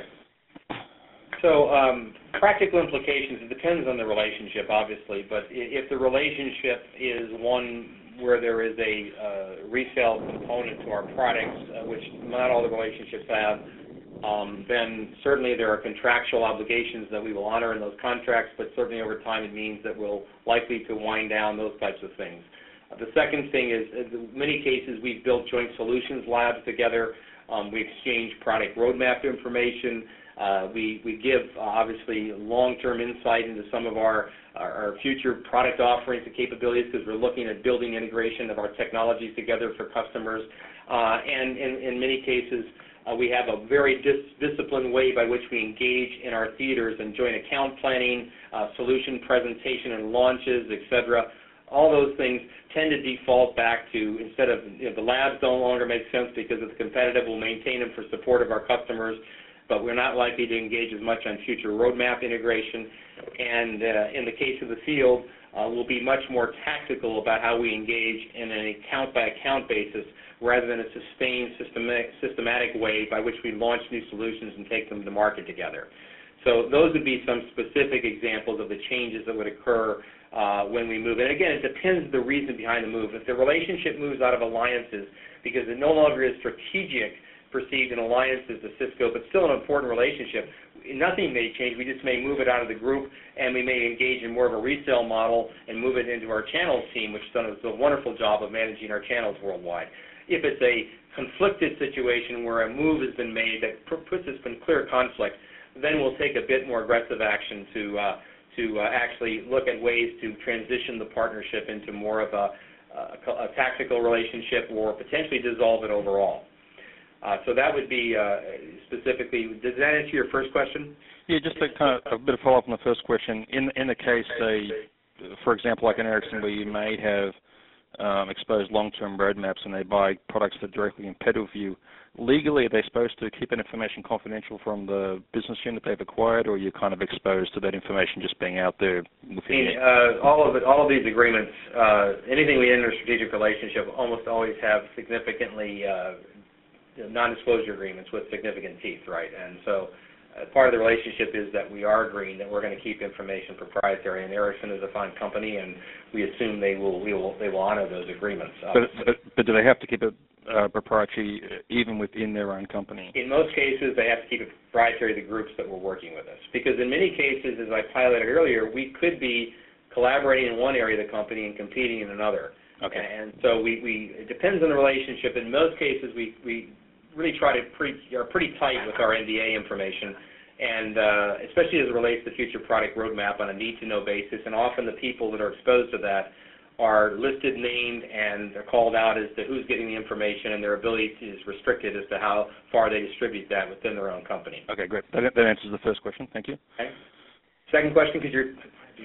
So um, practical implications, it depends on the relationship, obviously, but if the relationship is one where there is a uh, resale component to our products, uh, which not all the relationships have, um, then certainly there are contractual obligations that we will honor in those contracts, but certainly over time it means that we'll likely to wind down those types of things. Uh, the second thing is, in many cases, we've built joint solutions labs together. Um, we exchange product roadmap information. Uh, we, we give, uh, obviously, long-term insight into some of our, our, our future product offerings and capabilities because we're looking at building integration of our technologies together for customers. Uh, and in, in many cases, uh, we have a very dis- disciplined way by which we engage in our theaters and joint account planning, uh, solution presentation and launches, et cetera. All those things tend to default back to, instead of, you know, the labs no longer make sense because it's competitive, we'll maintain them for support of our customers, but we're not likely to engage as much on future roadmap integration. And uh, in the case of the field, uh, we'll be much more tactical about how we engage in an account-by-account basis rather than a sustained systematic, systematic way by which we launch new solutions and take them to market together. So those would be some specific examples of the changes that would occur uh, when we move. And again, it depends the reason behind the move. If the relationship moves out of alliances because it no longer is strategic, perceived in alliances to Cisco, but still an important relationship, nothing may change. We just may move it out of the group, and we may engage in more of a resale model and move it into our channels team, which has done a wonderful job of managing our channels worldwide. If it's a conflicted situation where a move has been made that puts us in clear conflict, then we'll take a bit more aggressive action to uh, to uh, actually look at ways to transition the partnership into more of a, a, a tactical relationship or potentially dissolve it overall. Uh, so that would be uh, specifically. Does that answer your first question? Yeah, just a, kind of, a bit of follow-up on the first question. In in the case, say, for example, like an Ericsson, where you may have um, expose long-term roadmaps and they buy products that are directly competitive with you, legally are they supposed to keep that information confidential from the business unit they've acquired, or are you kind of exposed to that information just being out there within I mean, uh, all of it, all of these agreements, uh, anything we enter a strategic relationship almost always have significantly uh, non-disclosure agreements with significant teeth, right? And so uh, part of the relationship is that we are agreeing that we're going to keep information proprietary, and Ericsson is a fine company, and we assume they will, we will they will honor those agreements. But, but, but do they have to keep it uh, proprietary even within their own company? In most cases, they have to keep it proprietary to the groups that were working with us, because in many cases, as I piloted earlier, we could be collaborating in one area of the company and competing in another. Okay. And so we, we it depends on the relationship. In most cases, we, we really try to pretty, are pretty tight with our N D A information, and uh, especially as it relates to future product roadmap on a need-to-know basis. And often the people that are exposed to that are listed, named, and they're called out as to who's getting the information, and their ability is restricted as to how far they distribute that within their own company. Okay, great. That, that answers the first question. Thank you. Okay. Second question, because you're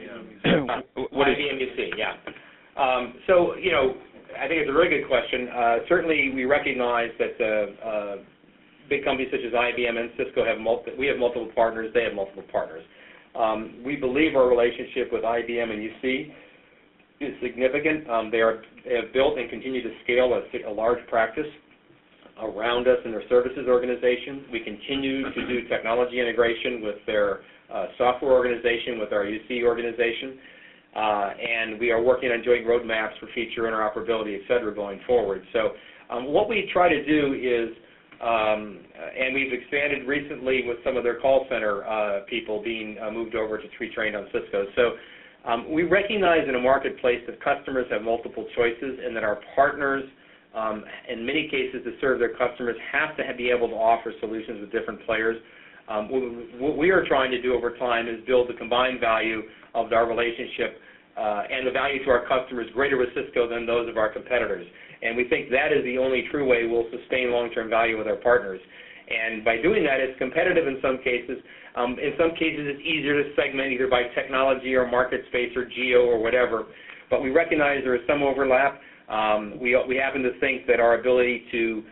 uh, what is I B M U C, yeah. Um, so, you know, I think it's a really good question. Uh, certainly, we recognize that uh, uh, big companies such as I B M and Cisco have multi- we have multiple partners. They have multiple partners. Um, we believe our relationship with I B M and U C is significant. Um, they are they have built and continue to scale a, a large practice around us in their services organization. We continue to do technology integration with their uh, software organization, with our U C organization. Uh, and we are working on joint roadmaps for feature interoperability, et cetera, going forward. So um, what we try to do is, um, and we've expanded recently with some of their call center uh, people being uh, moved over to be trained on Cisco. So um, we recognize in a marketplace that customers have multiple choices and that our partners, um, in many cases to serve their customers, have to have, be able to offer solutions with different players. Um, what we are trying to do over time is build the combined value of our relationship uh, and the value to our customers greater with Cisco than those of our competitors. And we think that is the only true way we'll sustain long-term value with our partners. And by doing that, it's competitive in some cases. Um, in some cases, it's easier to segment either by technology or market space or geo or whatever. But we recognize there is some overlap. Um, we, we happen to think that our ability to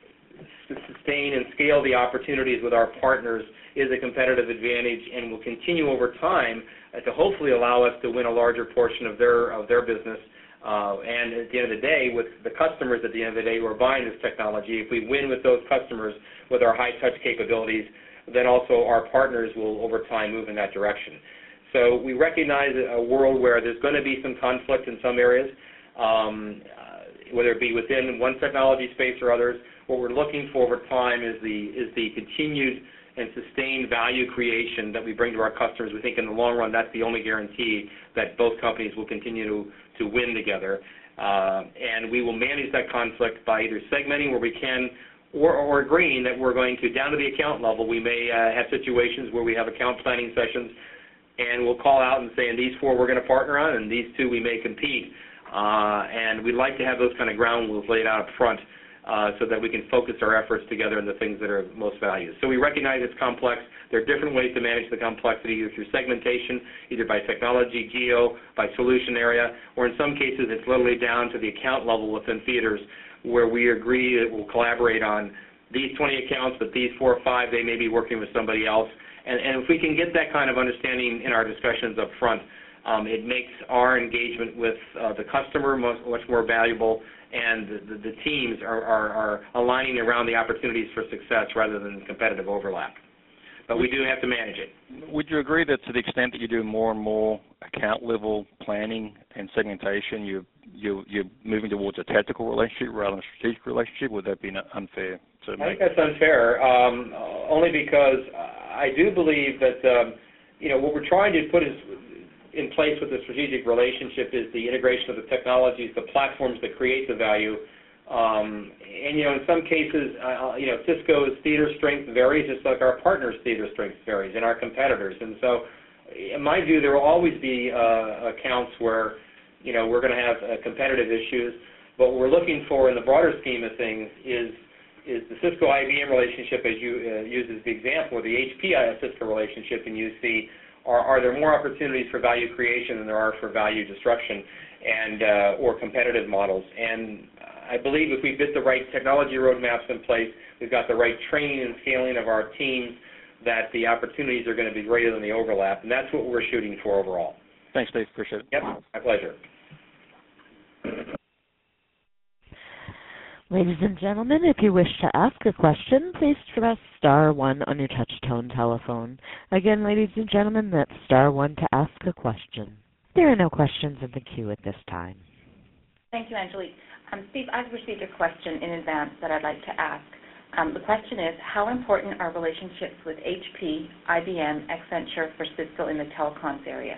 sustain and scale the opportunities with our partners is a competitive advantage and will continue over time uh, to hopefully allow us to win a larger portion of their of their business. Uh, and at the end of the day, with the customers at the end of the day who are buying this technology, if we win with those customers with our high-touch capabilities, then also our partners will over time move in that direction. So we recognize a world where there's going to be some conflict in some areas, um, uh, whether it be within one technology space or others. What we're looking for over time is the is the continued and sustained value creation that we bring to our customers. We think in the long run that's the only guarantee that both companies will continue to, to win together. Uh, and we will manage that conflict by either segmenting where we can or, or agreeing that we're going to, down to the account level, we may uh, have situations where we have account planning sessions and we'll call out and say, and these four we're going to partner on and these two we may compete. Uh, and we'd like to have those kind of ground rules laid out up front. Uh, so that we can focus our efforts together on the things that are most valued. So we recognize it's complex. There are different ways to manage the complexity, either through segmentation, either by technology, geo, by solution area, or in some cases it's literally down to the account level within theaters where we agree that we'll collaborate on these twenty accounts, but these four or five, they may be working with somebody else. And, and if we can get that kind of understanding in our discussions up front, um, it makes our engagement with uh, the customer much, much more valuable, and the, the teams are, are, are aligning around the opportunities for success rather than competitive overlap. But we do have to manage it. Would you agree that to the extent that you do more and more account-level planning and segmentation, you, you, you're moving towards a tactical relationship rather than a strategic relationship? Would that be unfair to make? I think that's unfair, um, only because I do believe that, um, you know, what we're trying to put is in place with the strategic relationship is the integration of the technologies, the platforms that create the value. Um, and, you know, in some cases, uh, you know, Cisco's theater strength varies just like our partners' theater strength varies and our competitors. And so, in my view, there will always be uh, accounts where, you know, we're going to have uh, competitive issues. But what we're looking for in the broader scheme of things is is the Cisco I B M relationship, as you uh, use as the example, or the H P Cisco relationship, and you see Are, are there more opportunities for value creation than there are for value disruption? and uh, or competitive models. And I believe if we get the right technology roadmaps in place, we've got the right training and scaling of our teams, that the opportunities are going to be greater than the overlap, and that's what we're shooting for overall. Thanks, Dave. Appreciate it. Yep, my pleasure. Ladies and gentlemen, if you wish to ask a question, please press star one on your touch-tone telephone. Again, ladies and gentlemen, that's star one to ask a question. There are no questions in the queue at this time. Thank you, Angelique. Um, Steve, I've received a question in advance that I'd like to ask. Um, the question is, how important are relationships with H P, I B M, Accenture for Cisco in the telecoms area?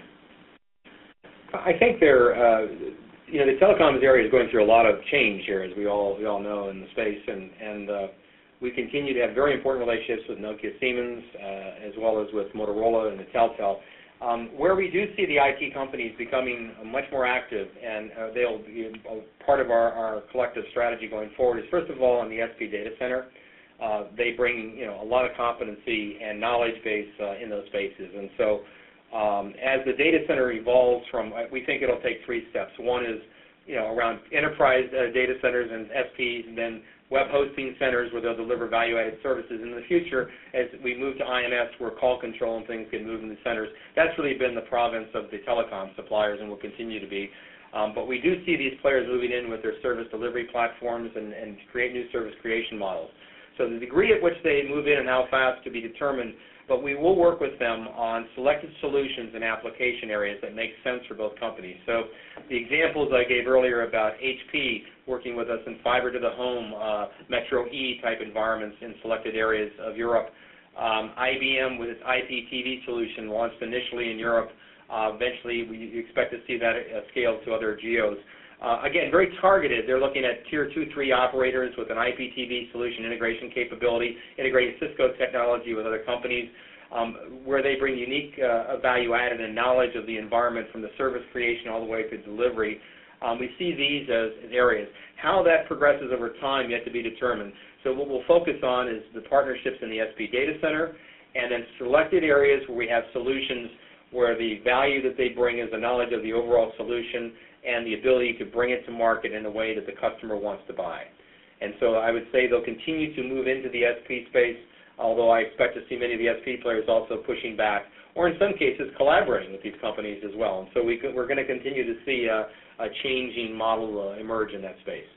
I think they're, uh, you know, the telecoms area is going through a lot of change here, as we all we all know in the space, and and uh, we continue to have very important relationships with Nokia, Siemens, uh, as well as with Motorola and the Teltel. Um, where we do see the I T companies becoming much more active, and uh, they'll be a part of our, our collective strategy going forward, is first of all in the S P data center. Uh, they bring, you know, a lot of competency and knowledge base uh, in those spaces, and so um, as the data center evolves from, we think it'll take three steps. One is, you know, around enterprise uh, data centers and S Ps, and then web hosting centers where they'll deliver value-added services. In the future, as we move to I M S, where call control and things can move in the centers, that's really been the province of the telecom suppliers and will continue to be. Um, but we do see these players moving in with their service delivery platforms and, and create new service creation models. So the degree at which they move in and how fast to be determined, but we will work with them on selected solutions and application areas that make sense for both companies. So the examples I gave earlier about H P working with us in fiber to the home, uh, Metro E type environments in selected areas of Europe, um, I B M with its I P T V solution launched initially in Europe. Uh, eventually, we expect to see that uh, scale to other geos. Uh, again, very targeted. They're looking at tier two, three operators with an I P T V solution integration capability, integrating Cisco technology with other companies, um, where they bring unique uh, value added and knowledge of the environment from the service creation all the way to delivery. Um, we see these as, as areas. How that progresses over time yet to be determined. So what we'll focus on is the partnerships in the S P data center, and then selected areas where we have solutions where the value that they bring is the knowledge of the overall solution and the ability to bring it to market in a way that the customer wants to buy. And so I would say they'll continue to move into the S P space, although I expect to see many of the S P players also pushing back, or in some cases collaborating with these companies as well. And so we could, we're going to continue to see a, a changing model uh, emerge in that space.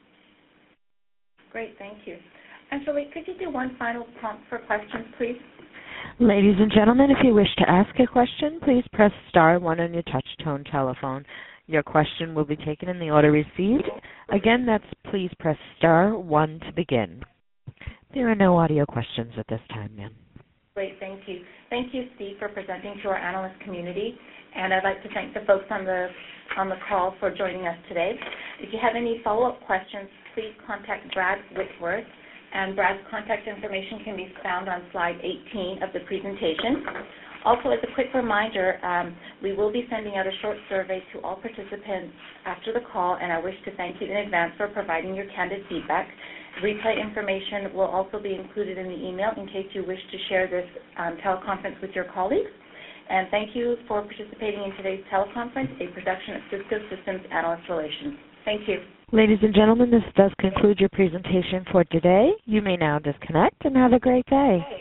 Great, thank you. Angelique, could you do one final prompt for questions, please? Ladies and gentlemen, if you wish to ask a question, please press star one on your touch-tone telephone. Your question will be taken in the order received. Again, that's please press star one to begin. There are no audio questions at this time, ma'am. Great, thank you. Thank you, Steve, for presenting to our analyst community. And I'd like to thank the folks on the on the call for joining us today. If you have any follow-up questions, please contact Brad Whitworth. And Brad's contact information can be found on slide eighteen of the presentation. Also, as a quick reminder, um, we will be sending out a short survey to all participants after the call, and I wish to thank you in advance for providing your candid feedback. Replay information will also be included in the email in case you wish to share this um, teleconference with your colleagues. And thank you for participating in today's teleconference, a production of Cisco Systems Analyst Relations. Thank you. Ladies and gentlemen, this does conclude your presentation for today. You may now disconnect and have a great day.